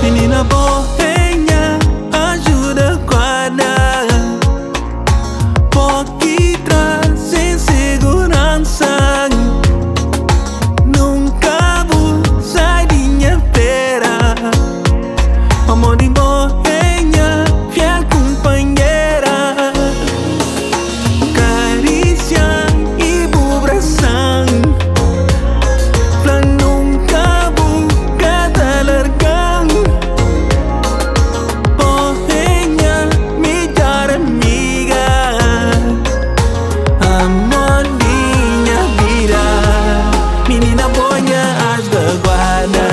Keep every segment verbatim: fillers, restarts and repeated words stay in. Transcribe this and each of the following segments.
Menina boênia, ajuda a guardar. Porque traz insegurança. Nunca vou sair de minha pera. Amor de boênia, fiel companheira. Carícia e vibração. Plan nunca vou cada largar. Boênia, melhor amiga. Amor de minha vida. Menina boênia, as da guarda.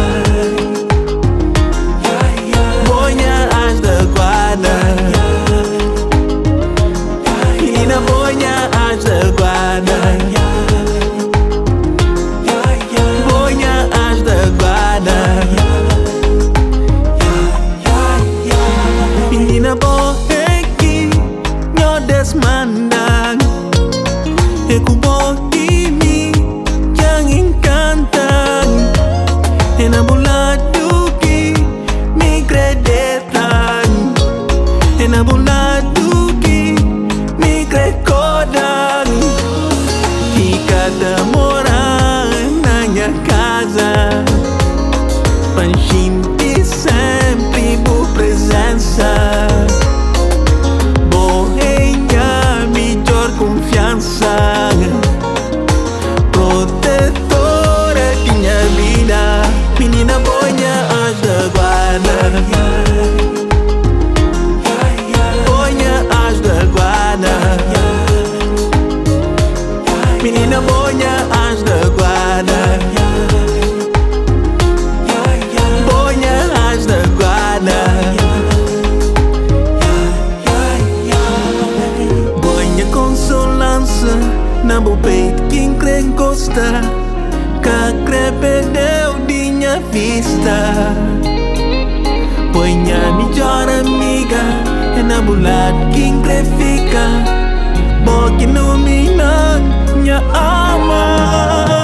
Boênia, as da guarda. Menina boênia, as da guarda. Boênia, as da guarda. Menina boênia, nho desmandang. E ku bohimi yang encantan. E na bulado que me credetan. E na bulado que me crecodan. Fica de morar na minha casa. Panchinte sempre por presença. Boênia, melhor confiança. Protetora de minha vida. Menina boênia, as da guarda. Boênia, as da guarda. Menina boênia, as da guarda. Boênia, as da guarda. Boênia consolança na meu peito que encosta. Que perdeu de minha vista. Boênia, melhor amiga. É na bulada que fica. Porque não me minha alma.